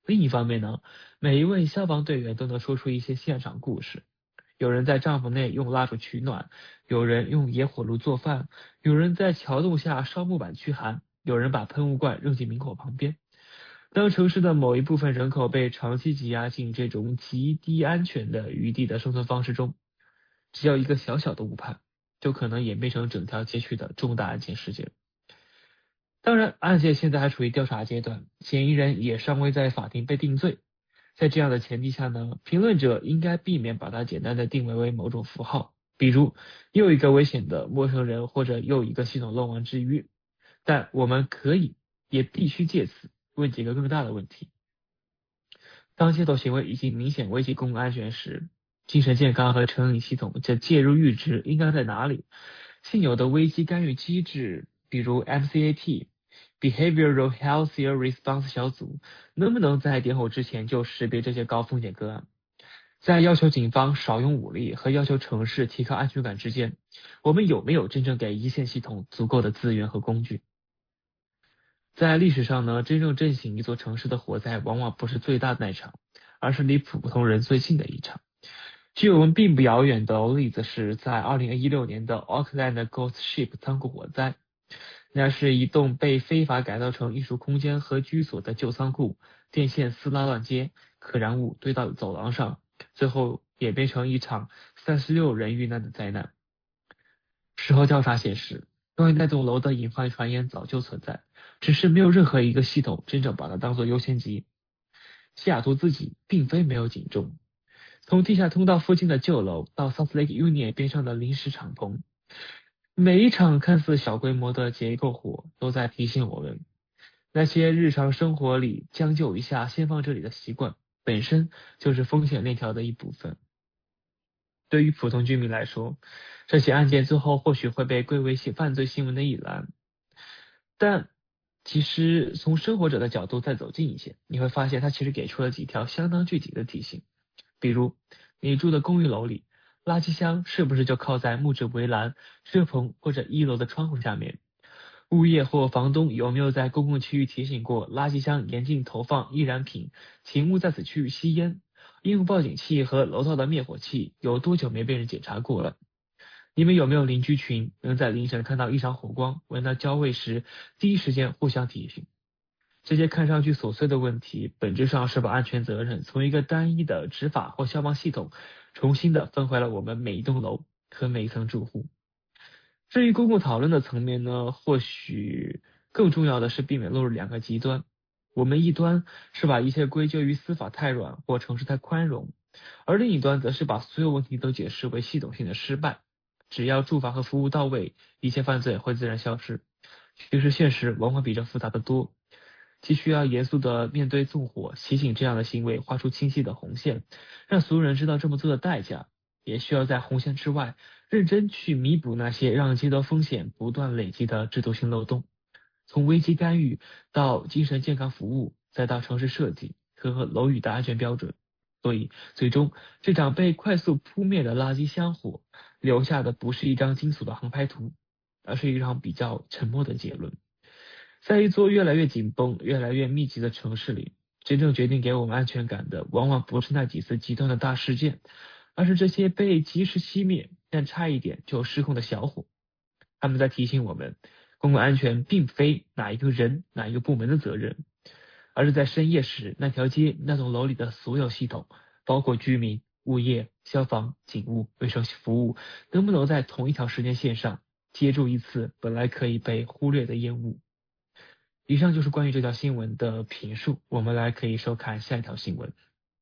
另一方面呢，每一位消防队员都能说出一些现场故事。有人在帐篷内用蜡烛取暖，有人用野火炉做饭，有人在桥洞下烧木板驱寒，有人把喷雾罐扔进明火旁边。当城市的某一部分人口被长期挤压进这种极低安全的余地的生存方式中，只要一个小小的误判，就可能演变成整条街区的重大案件事件。当然，案件现在还处于调查阶段，嫌疑人也尚未在法庭被定罪。在这样的前提下呢，评论者应该避免把它简单的定位为某种符号，比如又一个危险的陌生人或者又一个系统漏网之鱼。但我们可以也必须借此问几个更大的问题。当街头行为已经明显危及公共安全时，精神健康和成瘾系统的介入阈值应该在哪里？现有的危机干预机制，比如 M C A T、Behavioral Healthier Response 小组，能不能在点火之前就识别这些高风险个案？在要求警方少用武力和要求城市提高安全感之间，我们有没有真正给一线系统足够的资源和工具？在历史上呢，真正震醒一座城市的火灾往往不是最大的那场，而是离普通人最近的一场。距我们并不遥远的例子是在二零一六年的 Auckland Ghost Ship 仓库火灾。那是一栋被非法改造成艺术空间和居所的旧仓库，电线丝拉乱接，可燃物堆到走廊上，最后演变成一场三十六人遇难的灾难。事后调查显示，关于那栋楼的隐患传言早就存在，只是没有任何一个系统真正把它当作优先级。西雅图自己并非没有警钟，从地下通道附近的旧楼到 South Lake Union 边上的临时敞篷，每一场看似小规模的结构火都在提醒我们，那些日常生活里将就一下先放这里的习惯，本身就是风险链条的一部分。对于普通居民来说，这起案件最后或许会被归为犯罪新闻的一栏，但其实从生活者的角度再走近一些，你会发现它其实给出了几条相当具体的提醒。比如你住的公寓楼里，垃圾箱是不是就靠在木质围栏、车棚或者一楼的窗户下面？物业或房东有没有在公共区域提醒过垃圾箱严禁投放易燃品，请勿在此区域吸烟？应用报警器和楼道的灭火器有多久没被人检查过了？你们有没有邻居群能在凌晨看到异常火光，闻到焦味时第一时间互相提醒？这些看上去琐碎的问题，本质上是把安全责任从一个单一的执法或消防系统重新的分回了我们每一栋楼和每一层住户。至于公共讨论的层面呢，或许更重要的是避免落入两个极端。我们一端是把一切归咎于司法太软或城市太宽容，而另一端则是把所有问题都解释为系统性的失败。只要住房和服务到位，一切犯罪会自然消失。其实现实往往比这复杂的多，既需要严肃的面对纵火，提醒这样的行为画出清晰的红线，让所有人知道这么做的代价，也需要在红线之外认真去弥补那些让街头风险不断累积的制度性漏洞。从危机干预到精神健康服务，再到城市设计和楼宇的安全标准。所以最终这场被快速扑灭的垃圾箱火留下的不是一张惊悚的航拍图，而是一张比较沉默的结论。在一座越来越紧绷越来越密集的城市里，真正决定给我们安全感的往往不是那几次极端的大事件，而是这些被及时熄灭但差一点就失控的小火。他们在提醒我们，公共安全并非哪一个人哪一个部门的责任，而是在深夜时那条街那栋楼里的所有系统，包括居民、物业、消防、警务、卫生服务，能不能在同一条时间线上接住一次本来可以被忽略的烟雾。以上就是关于这条新闻的评述，我们来可以收看下一条新闻。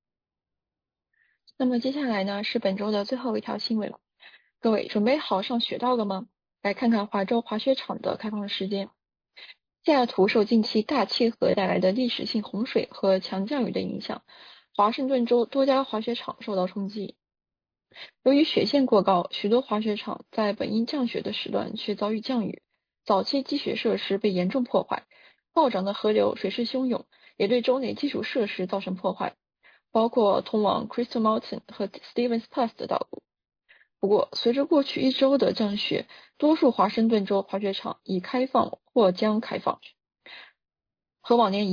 那么接下来呢，是本周的最后一条新闻了。各位准备好上雪道了吗？来看看华州滑雪场的开放时间。西雅图受近期大气河带来的历史性洪水和强降雨的影响，华盛顿州多家滑雪场受到冲击。由于雪线过高，许多滑雪场在本应降雪的时段却遭遇降雨，早期积雪设施被严重破坏，暴涨的河流水势汹涌，也对州内基础设施造成破坏，包括通往 Crystal Mountain 和 Stevens Pass 的道路。不过，随着过去一周的降雪，多数华盛顿州滑雪场已开放或将开放。和往年一样，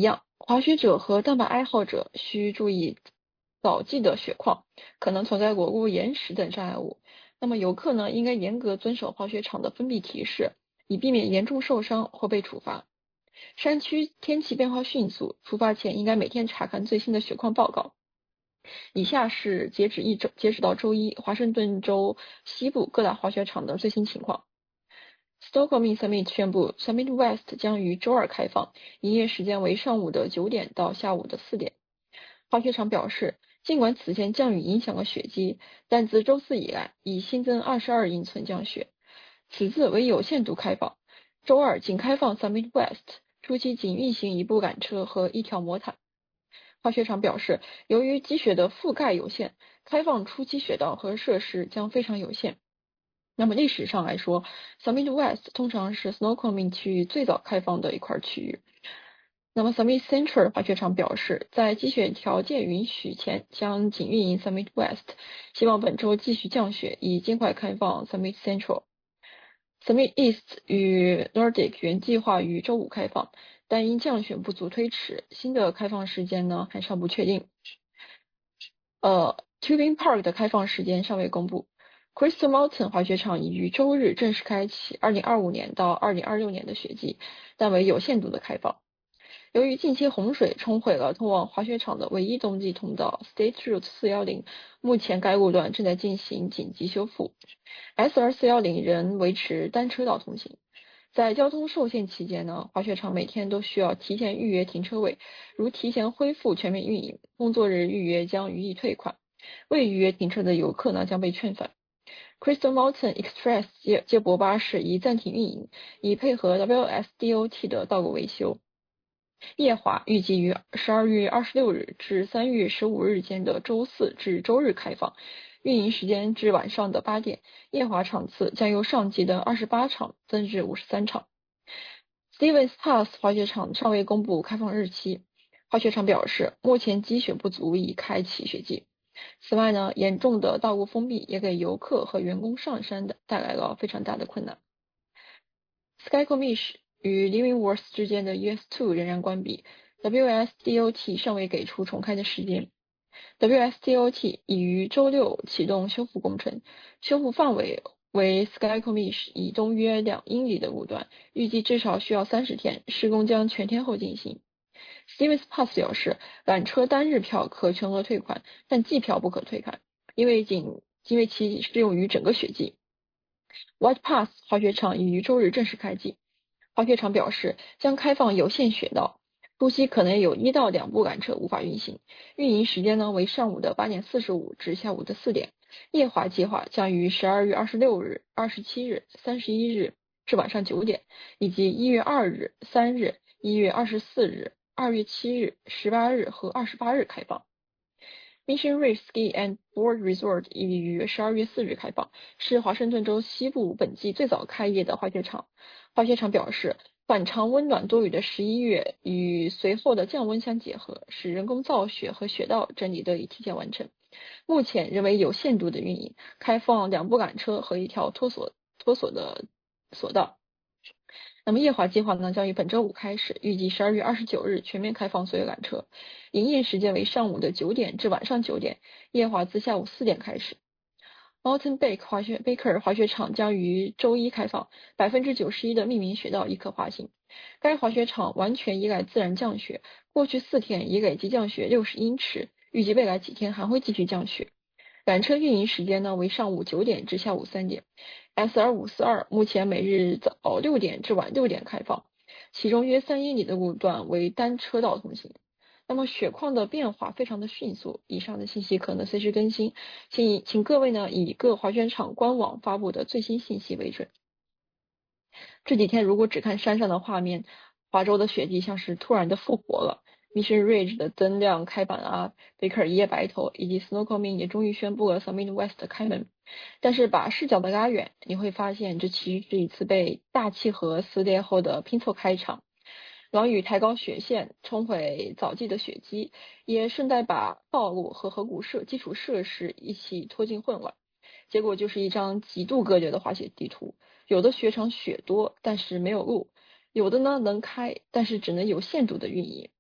滑雪者和蛋白爱好者需注意早季的雪况，可能存在果固岩石等障碍物。那么游客呢，应该严格遵守滑雪场的封闭提示，以避免严重受伤或被处罚。山区天气变化迅速，出发前应该每天查看最新的雪况报告。以下是截止一周，截止到周一，华盛顿州西部各大滑雪场的最新情况。Snoqualmie Summit 宣布 Summit West 将于周二开放，营业时间为上午的九点到下午的四点。滑雪场表示，尽管此前降雨影响了雪季，但自周四以来已新增二十二英寸降雪。此次为有限度开放，周二仅开放 Summit West， 初期仅运行一部缆车和一条魔毯。滑雪场表示，由于积雪的覆盖有限，开放初期雪道和设施将非常有限。那么历史上来说 Summit West 通常是 Snoqualmie 区域最早开放的一块区域。那么 Summit Central 滑雪场表示，在积雪条件允许前将仅运营 Summit West， 希望本周继续降雪，以尽快开放 Summit Central。Summit East 与 Nordic 原计划于周五开放，但因降雪不足推迟，新的开放时间呢还尚不确定。呃 Tubing Park 的开放时间尚未公布。Crystal Mountain 滑雪场已于周日正式开启二零二五年到二零二六年的雪季，但为有限度的开放。由于近期洪水冲毁了通往滑雪场的唯一冬季通道 State Route 四一零，目前该路段正在进行紧急修复。S R 四一零 仍维持单车道通行。在交通受限期间呢，滑雪场每天都需要提前预约停车位，如提前恢复全面运营，工作日预约将予以退款，未预约停车的游客呢将被劝返。Crystal Mountain Express 接接驳巴士已暂停运营，以配合 W S D O T 的道路维修。夜滑预计于十二月二十六日至三月十五日间的周四至周日开放，运营时间至晚上的八点，夜滑场次将由上季的二十八场增至五十三场。Stevens Pass 滑雪场尚未公布开放日期，滑雪场表示，目前积雪不足以开启雪季。此外呢，严重的道路封闭也给游客和员工上山的带来了非常大的困难。Skycomish 与 Leavenworth 之间的 U S 二 仍然关闭 ，W S D O T 尚未给出重开的时间。W S D O T 已于周六启动修复工程，修复范围为 Skycomish 以东约两英里的路段，预计至少需要三十天，施工将全天候进行。Stevens Pass 表示，缆车单日票可全额退款，但季票不可退款，因为仅因为其适用于整个雪季。White Pass 滑雪场已于周日正式开季，滑雪场表示将开放有限雪道，初期可能有一到两部缆车无法运行，运营时间呢为上午的八点四十五至下午的四点。夜滑计划将于十二月二十六日、二十七日、三十一日至晚上九点，以及一月二日、三日、一月二十四日。二月七日、十八日和二十八日开放。Mission Ridge Ski and Board Resort 已于十二月四日开放，是华盛顿州西部本季最早开业的滑雪场。滑雪场表示，反常温暖多雨的十一月与随后的降温相结合，使人工造雪和雪道整理得以提前完成。目前仍为有限度的运营，开放两部缆车和一条脱索脱索的索道。那么夜滑计划呢，将于本周五开始，预计十二月二十九日全面开放所有缆车，营业时间为上午的九点至晚上九点，夜滑自下午四点开始。Mountain Bake 滑雪 Baker 滑雪场将于周一开放， 百分之九十一 的命名雪道亦可滑行。该滑雪场完全依赖自然降雪，过去四天已累计降雪六十英尺，预计未来几天还会继续降雪。缆车运营时间呢为上午九点至下午三点。S R 五四二 目前每日早六点至晚六点开放，其中约三英里的路段为单车道通行。那么雪况的变化非常的迅速，以上的信息可能随时更新，请请各位呢以各滑雪场官网发布的最新信息为准。这几天如果只看山上的画面，华州的雪地像是突然的复活了。Mission Ridge 的灯亮开板啊，贝克尔一夜白头，以及 Snoqualmie 也终于宣布了 Summit West 开门。但是把视角的拉远，你会发现这其实是一次被大气河撕裂后的拼凑开场。狼雨抬高雪线，冲毁早季的雪基，也顺带把道路和河谷设基础设施一起拖进混乱。结果就是一张极度恶劣的滑雪地图，有的雪场雪多，但是没有路；有的呢能开，但是只能有限度的运营。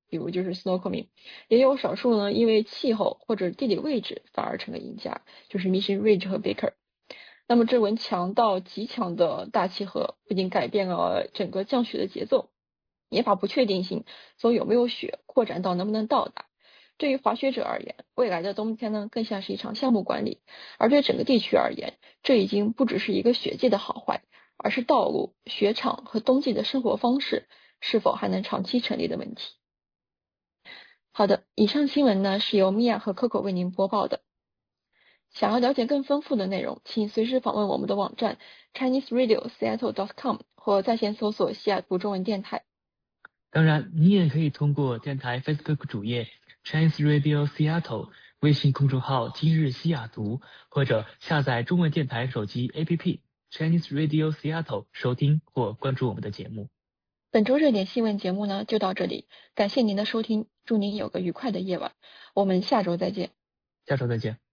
比如就是 Snoqualmie， 也有少数呢因为气候或者地理位置反而成了赢家，就是 Mission Ridge 和 Baker。那么这轮强到极强的大气河不仅改变了整个降雪的节奏，也把不确定性从有没有雪扩展到能不能到达。对于滑雪者而言，未来的冬天呢更像是一场项目管理，而对整个地区而言，这已经不只是一个雪季的好坏，而是道路、雪场和冬季的生活方式是否还能长期成立的问题。好的，以上新闻呢是由米娅和 Coco 为您播报的。想要了解更丰富的内容，请随时访问我们的网站 Chinese Radio Seattle dot com 或在线搜索西雅图中文电台。 当然，你也可以通过电台 Facebook 主页 Chinese Radio Seattle、 微信公众号今日西雅图，或者下载中文电台手机 A P P Chinese Radio Seattle 收听或关注我们的节目。 本周热点新闻节目呢就到这里，感谢您的收听，祝您有个愉快的夜晚，我们下周再见。 下周再见。